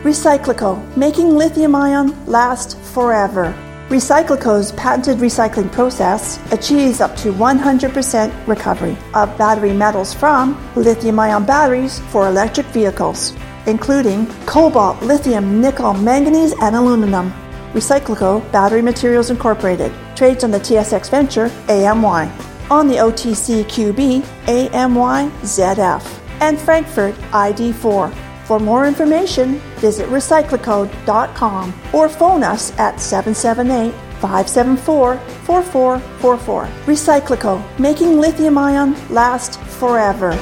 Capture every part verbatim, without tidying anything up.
Recyclico, making lithium-ion last forever. Recyclico's patented recycling process achieves up to one hundred percent recovery of battery metals from lithium-ion batteries for electric vehicles, including cobalt, lithium, nickel, manganese, and aluminum. Recyclico Battery Materials Incorporated trades on the T S X Venture A M Y, on the O T C Q B A M Y Z F, and Frankfurt I D four. For more information, visit recyclico dot com or phone us at seven seven eight, five seven four, four four four four. Recyclico, making lithium-ion last forever.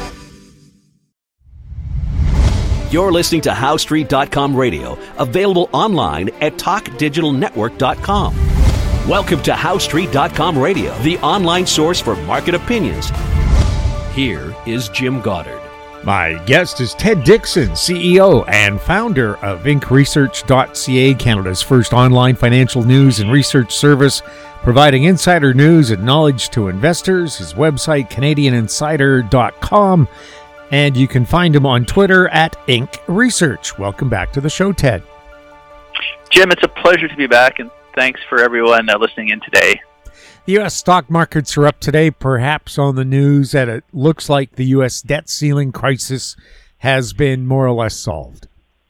You're listening to How Street dot com radio, available online at talk digital network dot com. Welcome to How Street dot com radio, the online source for market opinions. Here is Jim Goddard. My guest is Ted Dixon, C E O and founder of Inc Research dot C A, Canada's first online financial news and research service, providing insider news and knowledge to investors. His website, Canadian Insider dot com, and you can find him on Twitter at Inc Research. Welcome back to the show, Ted. Jim, it's a pleasure to be back, and thanks for everyone uh, listening in today. The U S stock markets are up today, perhaps on the news that it looks like the U S debt ceiling crisis has been more or less solved.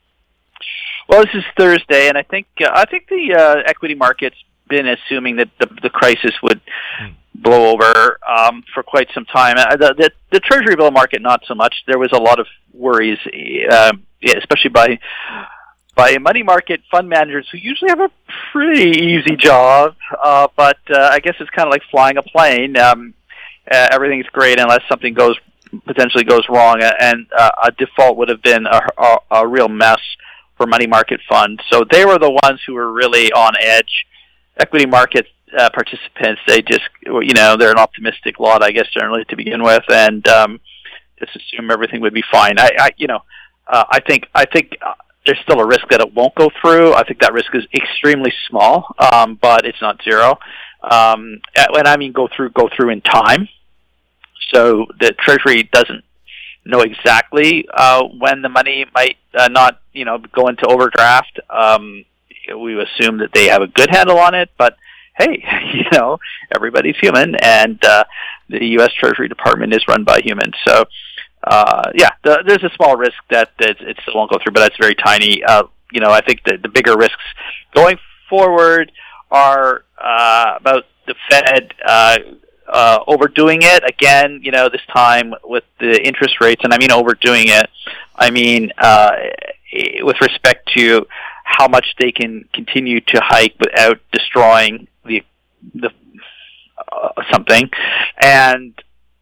Well, this is Thursday, and I think uh, I think the uh, equity market's been assuming that the, the crisis would mm. blow over um, for quite some time. Uh, the, the, the Treasury bill market, not so much. There was a lot of worries, uh, especially by by money market fund managers who usually have a pretty easy job, uh, but uh, I guess it's kind of like flying a plane. Um, uh, everything's great unless something goes potentially goes wrong, and uh, a default would have been a, a, a real mess for money market funds. So they were the ones who were really on edge. Equity market uh, participants, they just, you know, they're an optimistic lot, I guess, generally to begin with, and um, just assume everything would be fine. I, I you know, uh, I think, I think. Uh, There's still a risk that it won't go through. I think that risk is extremely small, um, but it's not zero. Um, and I mean go through, go through in time. So the Treasury doesn't know exactly uh, when the money might uh, not, you know, go into overdraft. Um, we assume that they have a good handle on it, but hey, you know, everybody's human, and uh, the U S Treasury Department is run by humans. So. Uh, yeah, the, there's a small risk that, that it still won't go through, but that's very tiny. Uh, you know, I think the, the bigger risks going forward are uh, about the Fed uh, uh, overdoing it again. You know, this time with the interest rates, and I mean overdoing it. I mean uh, with respect to how much they can continue to hike without destroying the the uh, something, and.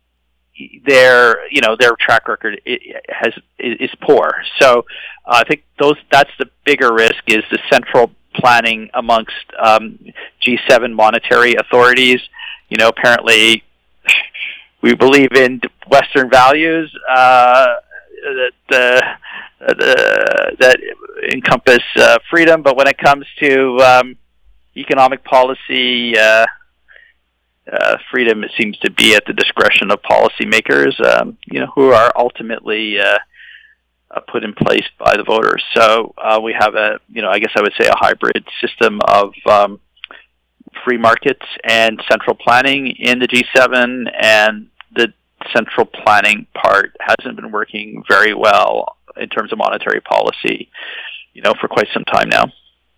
Their, you know, their track record has is poor. So uh, I think those that's the bigger risk is the central planning amongst um, G seven monetary authorities. You know, apparently we believe in Western values uh, that uh, the, that encompass uh, freedom, but when it comes to um, economic policy. Uh, Uh, freedom seems to be at the discretion of policymakers, um, you know, who are ultimately uh, uh, put in place by the voters. So uh, we have a, you know, I guess I would say a hybrid system of um, free markets and central planning in the G seven, and the central planning part hasn't been working very well in terms of monetary policy, you know, for quite some time now.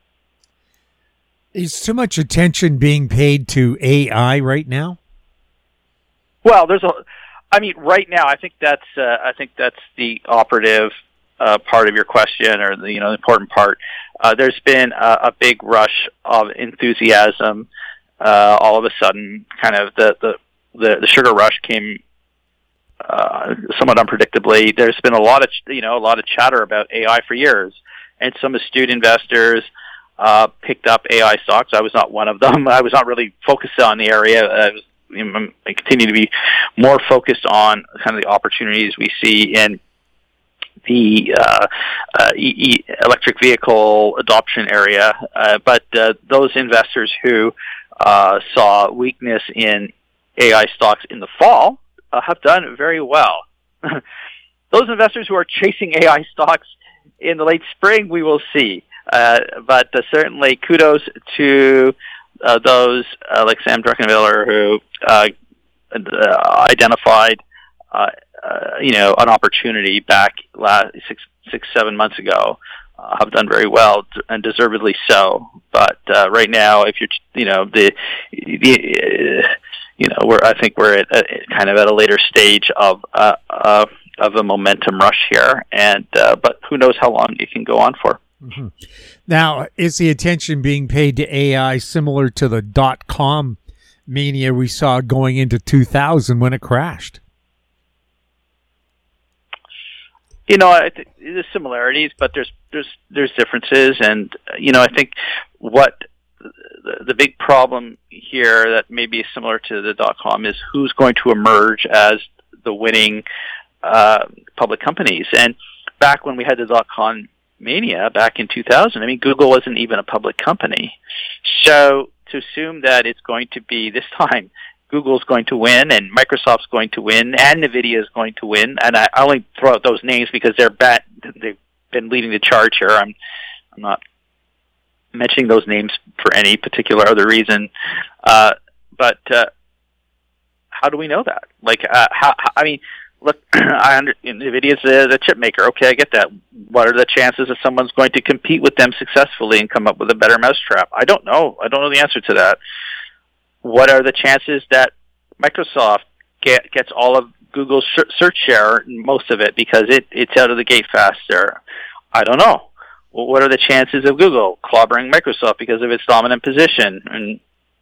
Is too much attention being paid to A I right now? Well, there's a, I mean, right now, I think that's, uh, I think that's the operative uh, part of your question, or the, you know, the important part. Uh, there's been a, a big rush of enthusiasm. Uh, all of a sudden, kind of the the, the, the sugar rush came uh, somewhat unpredictably. There's been a lot of, you know, a lot of chatter about A I for years, and some astute investors. Uh, picked up A I stocks. I was not one of them. I was not really focused on the area. I, was, you know, I continue to be more focused on kind of the opportunities we see in the uh, uh, e- e- electric vehicle adoption area. Uh, but uh, those investors who uh, saw weakness in A I stocks in the fall uh, have done very well. Those investors who are chasing A I stocks in the late spring, we will see. Uh, but uh, certainly, kudos to uh, those uh, like Sam Druckenmiller who uh, uh, identified, uh, uh, you know, an opportunity back last six, six, seven months ago. Uh, have done very well and deservedly so. But uh, right now, if you're, you know, the, the uh, you know, we're I think we're at a, kind of at a later stage of uh, uh, of a momentum rush here, and uh, but who knows how long it can go on for. Mm-hmm. Now, is the attention being paid to A I similar to the dot-com mania we saw going into two thousand when it crashed? You know, I th- there's similarities, but there's there's there's differences, and uh, you know, I think what the, the big problem here that may be similar to the dot-com is who's going to emerge as the winning uh, public companies. And back when we had the dot-com mania back in two thousand, I mean, Google wasn't even a public company. So to assume that it's going to be this time, Google's going to win and Microsoft's going to win and NVIDIA is going to win, and I only throw out those names because they're bad. They've been leading the charge here. I'm, I'm not mentioning those names for any particular other reason. Uh, but uh, how do we know that? Like, uh, how, how, I mean, look, I under, NVIDIA's the, the chip maker. Okay, I get that. What are the chances that someone's going to compete with them successfully and come up with a better mousetrap? I don't know. I don't know the answer to that. What are the chances that Microsoft get, gets all of Google's search share, most of it, because it, it's out of the gate faster? I don't know. Well, what are the chances of Google clobbering Microsoft because of its dominant position? And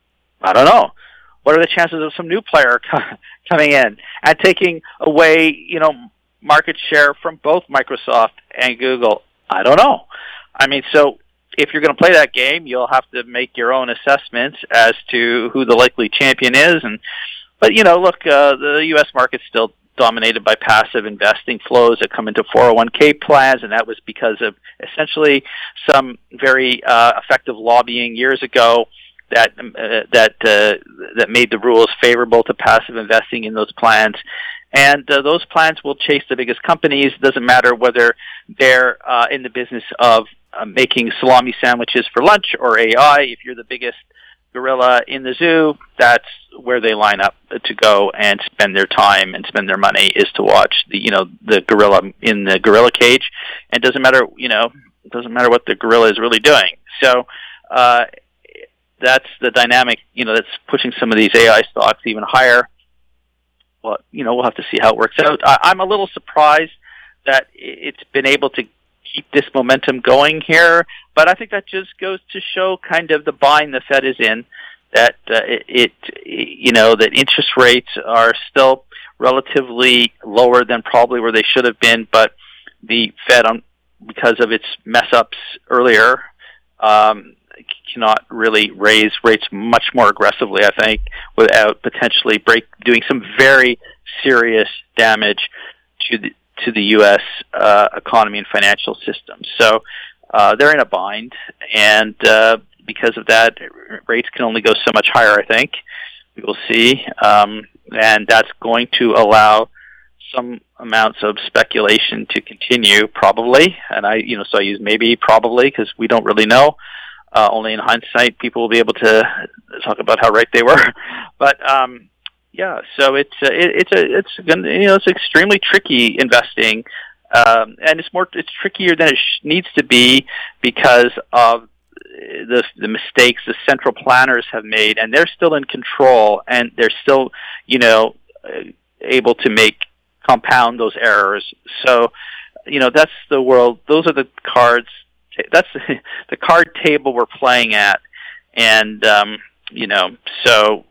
I don't know. What are the chances of some new player coming in and taking away, you know, market share from both Microsoft and Google? I don't know. I mean, so if you're going to play that game, you'll have to make your own assessments as to who the likely champion is. And but you know, look, uh, the U S market's still dominated by passive investing flows that come into four oh one k plans, and that was because of essentially some very uh, effective lobbying years ago that uh, that uh, that made the rules favorable to passive investing in those plans. And uh, those plans will chase the biggest companies. Doesn't matter whether they're uh, in the business of uh, making salami sandwiches for lunch or A I. If you're the biggest gorilla in the zoo, that's where they line up to go and spend their time and spend their money, is to watch the, you know, the gorilla in the gorilla cage. And it doesn't matter, you know, it doesn't matter what the gorilla is really doing. So uh, that's the dynamic, you know, that's pushing some of these A I stocks even higher. Well, you know, we'll have to see how it works out. I, I'm a little surprised that it's been able to keep this momentum going here, but I think that just goes to show kind of the bind the Fed is in, that uh, it, it, you know, that interest rates are still relatively lower than probably where they should have been, but the Fed, on because of its mess-ups earlier, um, cannot really raise rates much more aggressively, I think, without potentially break doing some very serious damage to the to the U S uh, economy and financial system. So uh, they're in a bind, and uh, because of that, rates can only go so much higher, I think. We will see, um, and that's going to allow some amounts of speculation to continue, probably. And I, you know, so I use maybe, probably, because we don't really know. Uh, only in hindsight, people will be able to talk about how right they were. But um, yeah, so it's uh, it, it's a it's you know it's extremely tricky investing, um, and it's more it's trickier than it sh- needs to be because of the the mistakes the central planners have made, and they're still in control, and they're still you know able to make compound those errors. So you know that's the world. Those are the cards. That's the card table we're playing at, and um, you know, so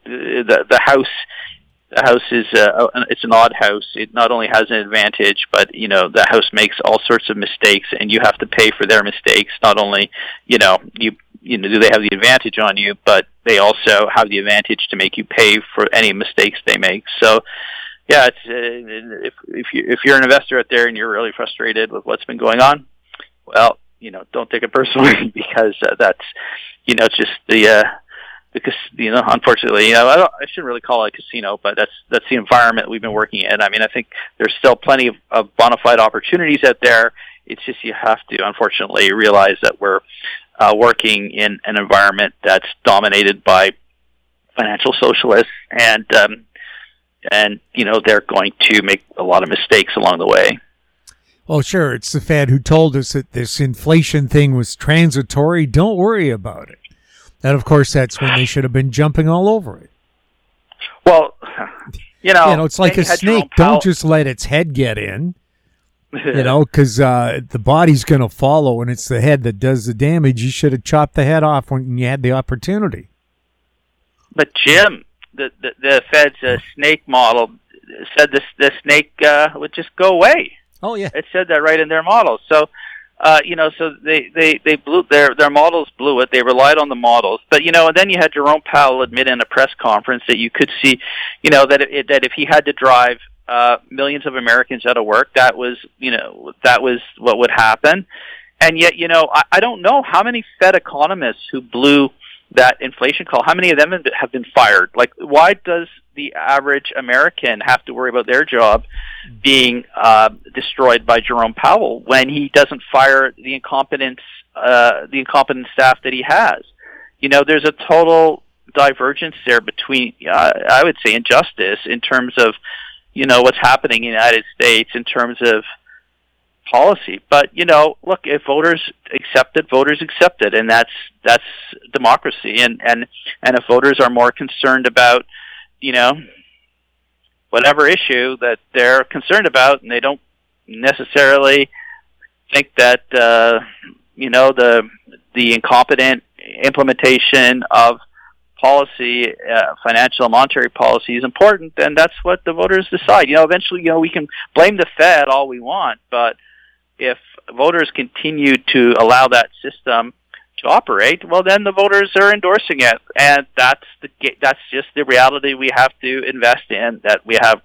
the the house, the house is uh, it's an odd house. It not only has an advantage, but you know, the house makes all sorts of mistakes, and you have to pay for their mistakes. Not only you know you you know do they have the advantage on you, but they also have the advantage to make you pay for any mistakes they make. So. Yeah, it's, uh, if if you if you're an investor out there and you're really frustrated with what's been going on, well. You know, don't take it personally because uh, that's, you know, it's just the, uh, because you know, unfortunately, you know, I, don't, I shouldn't really call it a casino, but that's that's the environment we've been working in. I mean, I think there's still plenty of, of bona fide opportunities out there. It's just you have to, unfortunately, realize that we're uh, working in an environment that's dominated by financial socialists, and um, and you know they're going to make a lot of mistakes along the way. Well, sure, it's the Fed who told us that this inflation thing was transitory. Don't worry about it. And of course, that's when they should have been jumping all over it. Well, you know, you know, it's like a snake. Don't just let its head get in. You know, because uh, the body's going to follow, and it's the head that does the damage. You should have chopped the head off when you had the opportunity. But Jim, the the, the Fed's uh, snake model said this the snake uh, would just go away. Oh yeah, it said that right in their model. So, uh, you know, so they, they, they blew their their models blew it. They relied on the models, but you know, and then you had Jerome Powell admit in a press conference that you could see, you know, that it, that if he had to drive uh, millions of Americans out of work, that was you know that was what would happen. And yet, you know, I, I don't know how many Fed economists who blew that inflation call, how many of them have been fired? Like, why does the average American have to worry about their job being uh, destroyed by Jerome Powell when he doesn't fire the incompetent, uh, the incompetent staff that he has? You know, there's a total divergence there between, uh, I would say, injustice in terms of, you know, what's happening in the United States in terms of policy. But, you know, look, if voters accept it, voters accept it, and that's that's democracy. And, and, and if voters are more concerned about, you know, whatever issue that they're concerned about, and they don't necessarily think that, uh, you know, the the incompetent implementation of policy, uh, financial and monetary policy is important, then that's what the voters decide. You know, eventually, you know, we can blame the Fed all we want, but if voters continue to allow that system to operate, well, then the voters are endorsing it, and that's the that's just the reality we have to invest in. That we have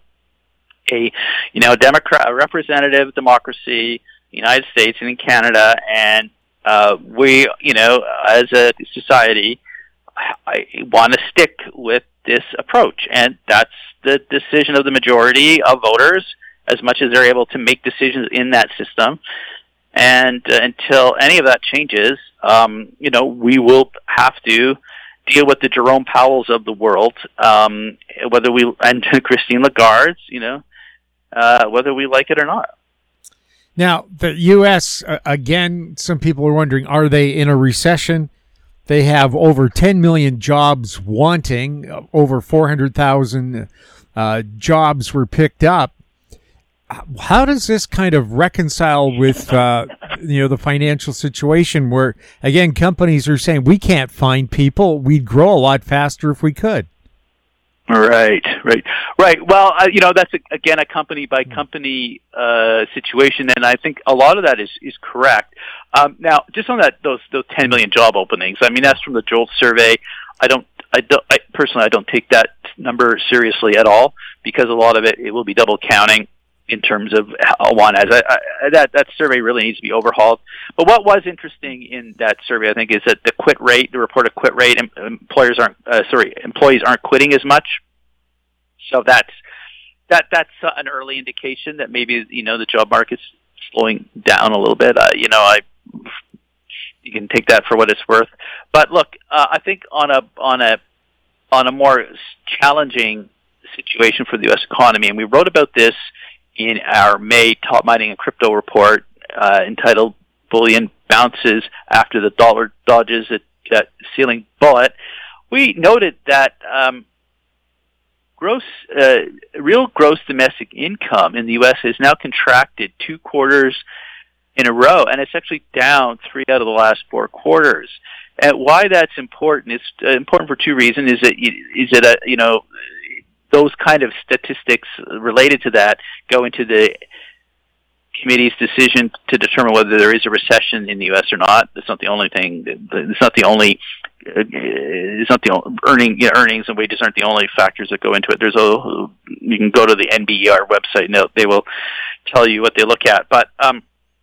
a you know democrat, a representative democracy, in the United States and in Canada, and uh, we you know as a society, I want to stick with this approach, and that's the decision of the majority of voters, as much as they're able to make decisions in that system. And uh, until any of that changes, um, you know, we will have to deal with the Jerome Powells of the world, um, whether we, and Christine Lagarde's, you know, uh, whether we like it or not. Now, the U S, uh, again, some people are wondering, are they in a recession? They have over ten million jobs wanting, uh, over four hundred thousand uh, jobs were picked up. How does this kind of reconcile with, uh, you know, the financial situation where, again, companies are saying we can't find people. We'd grow a lot faster if we could. Right, right, right. Well, uh, you know, that's, a, again, a company-by-company uh, situation, and I think a lot of that is, is correct. Um, now, just on that, those those ten million job openings, I mean, that's from the Jolt survey. I don't, I don't, I, personally, I don't take that number seriously at all, because a lot of it, it will be double counting in terms of how one as I, I, that that survey really needs to be overhauled. But what was interesting in that survey, I think, is that the quit rate, the reported quit rate, employers aren't uh, sorry, employees aren't quitting as much. So that's that that's uh, an early indication that maybe you know the job market's slowing down a little bit. Uh, you know, I you can take that for what it's worth. But look, uh, I think on a on a on a more challenging situation for the U S economy, and we wrote about this in our May Top Mining and Crypto report uh, entitled Bullion Bounces After the Dollar Dodges a, a Ceiling Bullet, we noted that um, gross, uh, real gross domestic income in the U S has now contracted two quarters in a row, and it's actually down three out of the last four quarters. And why that's important is uh, important for two reasons. Is that is it a you know those kind of statistics related to that go into the committee's decision to determine whether there is a recession in the U S or not. That's not the only thing. It's not the only. It's not the only, earning you know, earnings and wages aren't the only factors that go into it. There's a you can go to the N B E R website and they will tell you what they look at. But um,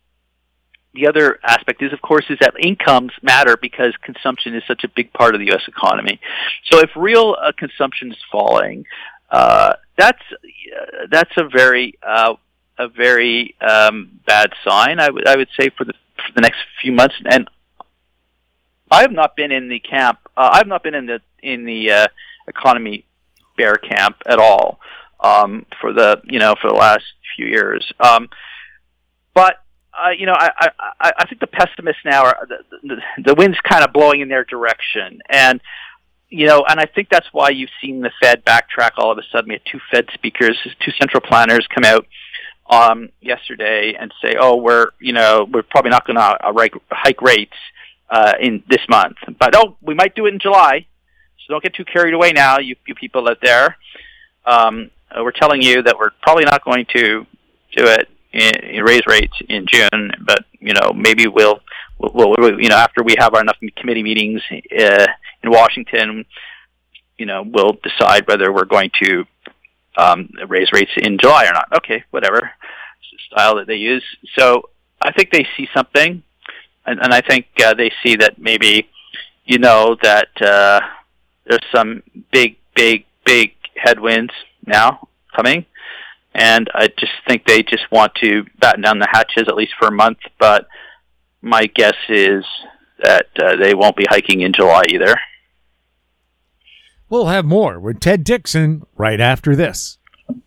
the other aspect is, of course, is that incomes matter because consumption is such a big part of the U S economy. So if real uh, consumption is falling, Uh, that's uh, that's a very uh, a very um, bad sign. I would I would say for the for the next few months. And I have not been in the camp. Uh, I've not been in the in the uh, economy bear camp at all um, for the you know for the last few years. Um, but uh, you know, I, I I think the pessimists now are the, the, the wind's kind of blowing in their direction, and you know, and I think that's why you've seen the Fed backtrack all of a sudden. We had two Fed speakers, two central planners come out um, yesterday and say, "Oh, we're you know we're probably not going to uh, hike rates uh, in this month, but oh, we might do it in July. So don't get too carried away now, you, you people out there. Um, uh, we're telling you that we're probably not going to do it in, in raise rates in June, but you know maybe we'll, we'll, we'll you know after we have our enough committee meetings uh, in Washington, you know we'll decide whether we're going to um, raise rates in July or not." Okay, whatever. It's the style that they use. So I think they see something, and, and I think uh, they see that maybe you know that. Uh, There's some big, big, big headwinds now coming, and I just think they just want to batten down the hatches at least for a month, but my guess is that uh, they won't be hiking in July either. We'll have more with Ted Dixon right after this.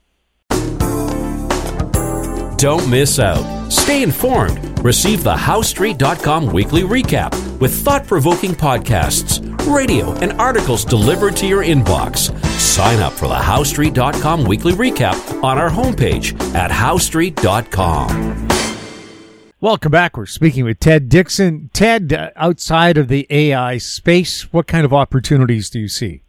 Don't miss out. Stay informed. Receive the House Street dot com weekly recap with thought-provoking podcasts, radio, and articles delivered to your inbox. Sign up for the House Street dot com weekly recap on our homepage at House Street dot com. Welcome back. We're speaking with Ted Dixon. Ted, uh, outside of the A I space, what kind of opportunities do you see?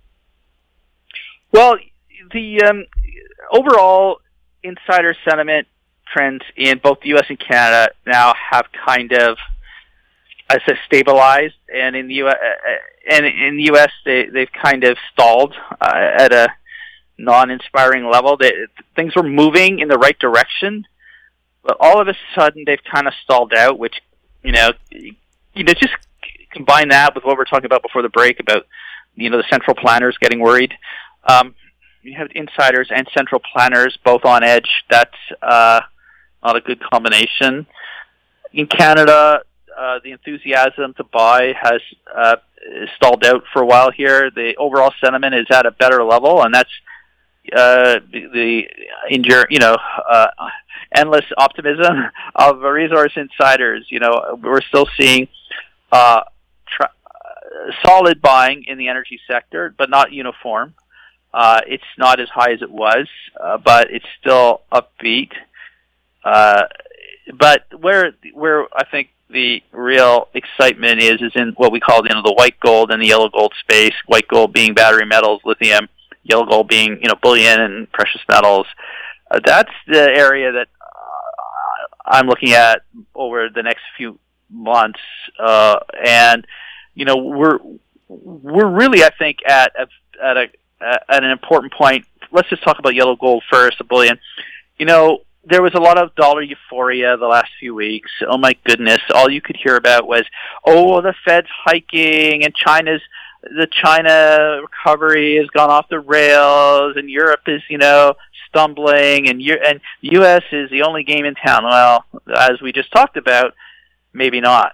Well, the um, overall insider sentiment trends in both the U S and Canada now have kind of, I said, stabilized, and in the U S, uh, and in the U S they they've kind of stalled uh, at a non-inspiring level. They, things were moving in the right direction, but all of a sudden they've kind of stalled out. Which, you know, you know, just combine that with what we were talking about before the break about, you know, the central planners getting worried. Um, you have insiders and central planners both on edge. That's uh, not a good combination. In Canada, uh, the enthusiasm to buy has uh, stalled out for a while here. The overall sentiment is at a better level, and that's uh, the, the you know uh, endless optimism of resource insiders. You know, we're still seeing uh, tra- solid buying in the energy sector, but not uniform. Uh, it's not as high as it was, uh, but it's still upbeat. Uh, but where where I think the real excitement is is in what we call you know the white gold and the yellow gold space. White gold being battery metals, lithium; yellow gold being you know bullion and precious metals. Uh, that's the area that uh, I'm looking at over the next few months, uh, and you know we're we're really I think at a, at a at an important point. Let's just talk about yellow gold first, the bullion. You know, there was a lot of dollar euphoria the last few weeks. Oh my goodness, all you could hear about was, oh, the Fed's hiking and China's, the China recovery has gone off the rails and Europe is, you know, stumbling and you and the U S is the only game in town. Well, as we just talked about, maybe not.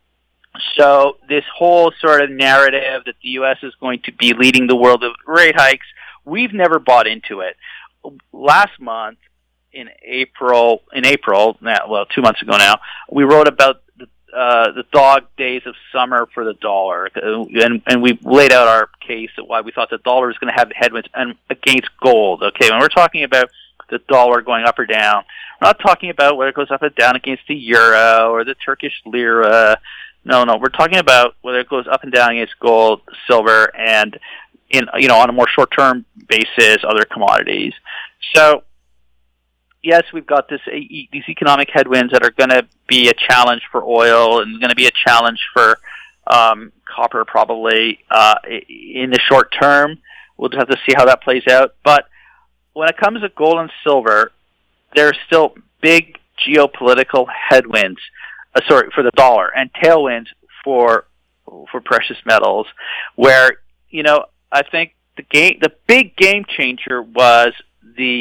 So this whole sort of narrative that the U S is going to be leading the world of rate hikes, we've never bought into it. Last month, in April, in April, well, two months ago now, we wrote about the, uh, the dog days of summer for the dollar, and and we laid out our case of why we thought the dollar was going to have headwinds and against gold. Okay, when we're talking about the dollar going up or down, we're not talking about whether it goes up or down against the euro or the Turkish lira. No, no, we're talking about whether it goes up and down against gold, silver, and in you know on a more short-term basis, other commodities. So, yes, we've got this these economic headwinds that are going to be a challenge for oil and going to be a challenge for um, copper probably uh, in the short term. We'll just have to see how that plays out. But when it comes to gold and silver, there are still big geopolitical headwinds. Uh, sorry, for the dollar, and tailwinds for for precious metals, where you know I think the game, the big game changer was the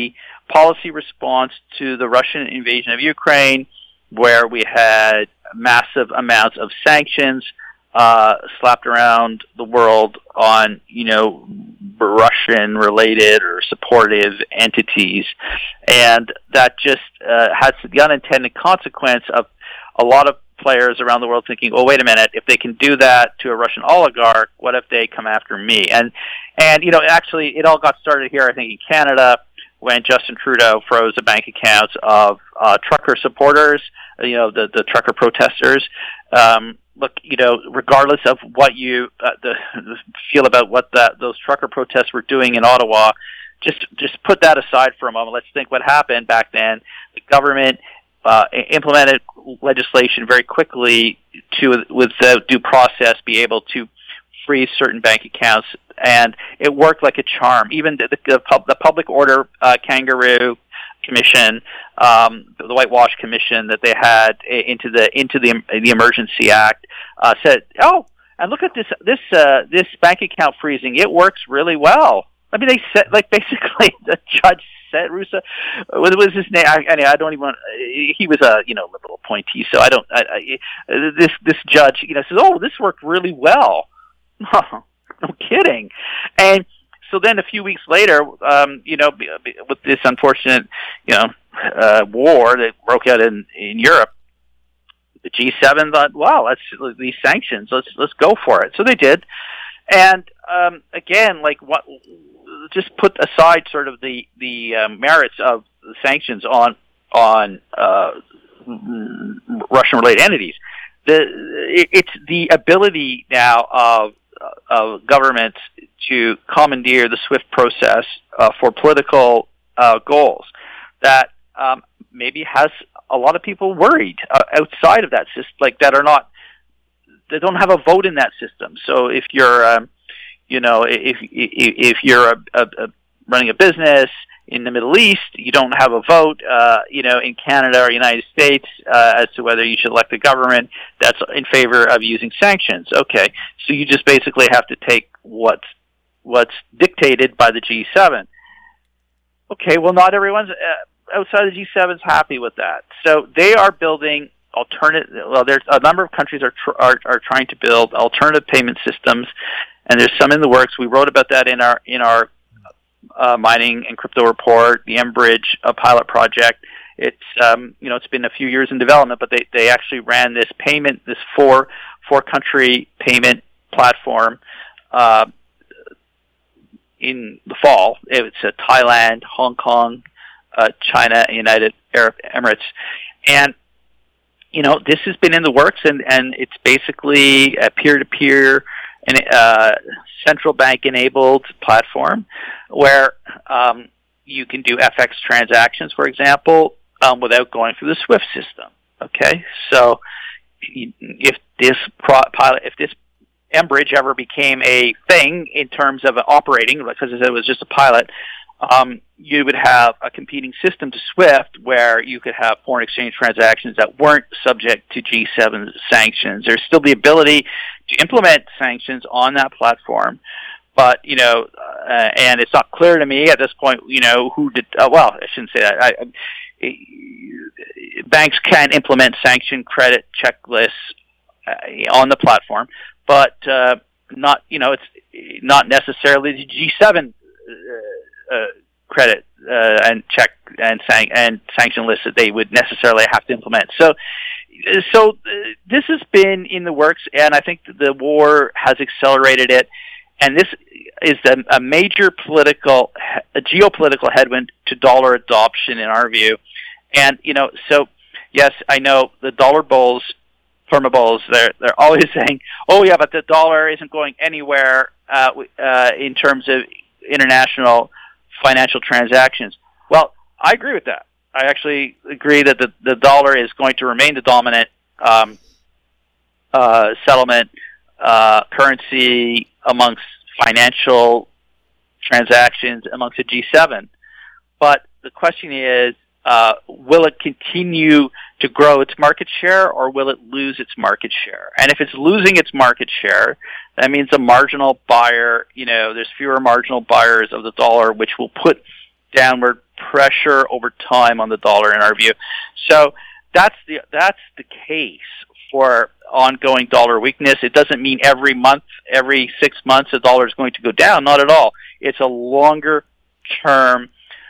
policy response to the Russian invasion of Ukraine, where we had massive amounts of sanctions uh, slapped around the world on, you know, Russian-related or supportive entities. And that just uh, has the unintended consequence of a lot of players around the world thinking, oh, wait a minute, if they can do that to a Russian oligarch, what if they come after me? And, and you know, actually, it all got started here, I think, in Canada, when Justin Trudeau froze the bank accounts of uh, trucker supporters, you know, the, the trucker protesters. Um, look, you know, regardless of what you uh, the, the feel about what that those trucker protests were doing in Ottawa, just just put that aside for a moment. Let's think what happened back then. The government uh, implemented legislation very quickly to, without due process, be able to freeze certain bank accounts, and it worked like a charm. Even the, the, the Public Order uh, Kangaroo Commission, um, the Whitewash Commission that they had into the into the the Emergency Act, uh, said, "Oh, and look at this this uh, this bank account freezing. It works really well." I mean, they said, like, basically the judge said, Russo, what was his name? I, I, I don't even. He was a you know liberal appointee, so I don't. I, I, this this judge, you know, says, "Oh, this worked really well." No kidding. And so then a few weeks later, um, you know, with this unfortunate, you know, uh, war that broke out in, in Europe, the G seven thought, wow, let's these sanctions, let's let's go for it. So they did. And um, again, like what, just put aside sort of the the um, merits of the sanctions on on uh, Russian-related entities. The it, it's the ability now of of governments to commandeer the SWIFT process uh, for political uh, goals that um, maybe has a lot of people worried uh, outside of that system, like that are not, they don't have a vote in that system. So if you're, um, you know, if if you're a, a, a running a business in the Middle East, you don't have a vote, uh, you know, in Canada or United States uh, as to whether you should elect a government that's in favor of using sanctions. Okay, so you just basically have to take what's what's dictated by the G seven. Okay, well, not everyone's uh, outside the G seven is happy with that. So they are building alternative. Well, there's a number of countries are tr- are are trying to build alternative payment systems, and there's some in the works. We wrote about that in our in our Uh, mining and crypto report, the Enbridge uh, pilot project. It's um, you know it's been a few years in development, but they, they actually ran this payment, this four four country payment platform uh, in the fall. It's uh, Thailand, Hong Kong, uh, China, and United Arab Emirates, and you know this has been in the works, and, and it's basically a peer to peer and uh, central bank enabled platform where um, you can do F X transactions, for example, um, without going through the SWIFT system. Okay, so if this pro- pilot, if this Enbridge ever became a thing in terms of operating, because it was just a pilot, um, you would have a competing system to SWIFT where you could have foreign exchange transactions that weren't subject to G seven sanctions. There's still the ability to implement sanctions on that platform, but, you know, uh, and it's not clear to me at this point, you know, who did, uh, well, I shouldn't say that. I, I, banks can implement sanction credit checklists uh, on the platform, but uh, not, you know, it's not necessarily the G seven uh, uh, credit uh, and check and, san- and sanction lists that they would necessarily have to implement. So, so uh, this has been in the works, and I think the war has accelerated it. And this is a, a major political, a geopolitical headwind to dollar adoption, in our view. And you know, so yes, I know the dollar bulls, perma bulls, they're they're always saying, "Oh yeah, but the dollar isn't going anywhere uh, uh, in terms of international financial transactions." Well, I agree with that. I actually agree that the the dollar is going to remain the dominant um, uh, settlement uh, currency amongst financial transactions amongst the G seven. But the question is, uh, will it continue to grow its market share, or will it lose its market share? And if it's losing its market share, that means a marginal buyer, you know, there's fewer marginal buyers of the dollar, which will put downward pressure over time on the dollar in our view. So that's the that's the case for ongoing dollar weakness. It doesn't mean every month, every six months, the dollar is going to go down. Not at all. It's a longer term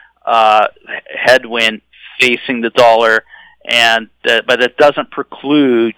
uh, headwind facing the dollar, and uh, but it doesn't preclude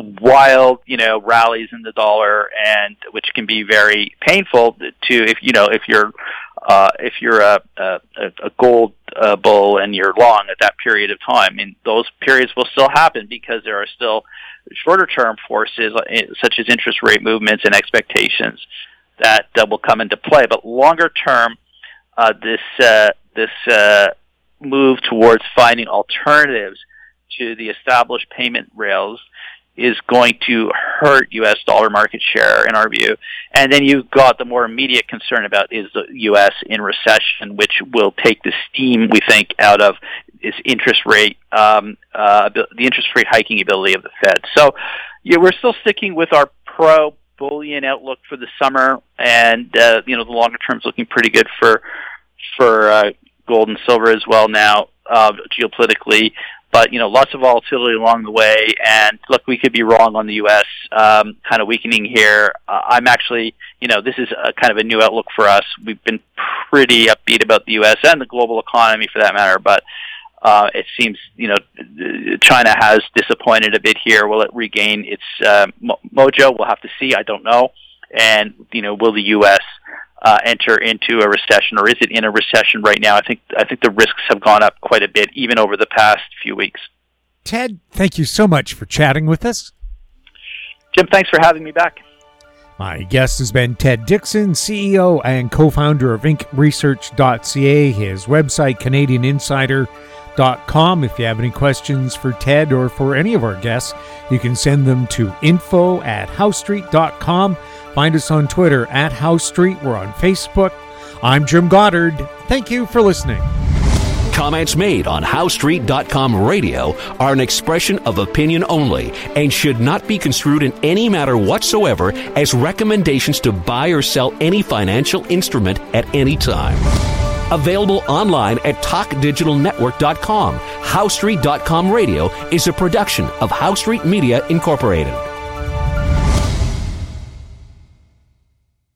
wild, you know, rallies in the dollar, and which can be very painful to if you know if you're uh, if you're a, a, a gold uh, bull and you're long at that period of time. I mean, those periods will still happen because there are still shorter term forces such as interest rate movements and expectations that uh, will come into play. But longer term, uh, this uh, this uh, move towards finding alternatives to the established payment rails is going to hurt U S dollar market share in our view. And then you've got the more immediate concern about is the U S in recession, which will take the steam, we think, out of its interest rate, um, uh, the interest rate hiking ability of the Fed. So yeah, we're still sticking with our pro bullion outlook for the summer, and uh, you know the longer term is looking pretty good for for uh, gold and silver as well now uh, geopolitically. But, you know, lots of volatility along the way. And, look, we could be wrong on the U S um, kind of weakening here. Uh, I'm actually, you know, this is a kind of a new outlook for us. We've been pretty upbeat about the U S and the global economy for that matter. But uh, it seems, you know, China has disappointed a bit here. Will it regain its uh, mojo? We'll have to see. I don't know. And, you know, will the U S Uh, enter into a recession, or is it in a recession right now? I think I think the risks have gone up quite a bit, even over the past few weeks. Ted, thank you so much for chatting with us. Jim, thanks for having me back. My guest has been Ted Dixon, C E O and co-founder of Inc Research dot C A, his website, Canadian Insider dot com. If you have any questions for Ted or for any of our guests, you can send them to info at house street dot com. Find us on Twitter at House Street. We're on Facebook. I'm Jim Goddard. Thank you for listening. Comments made on house street dot com radio are an expression of opinion only and should not be construed in any matter whatsoever as recommendations to buy or sell any financial instrument at any time. Available online at talk digital network dot com. house street dot com radio is a production of House Street Media Incorporated.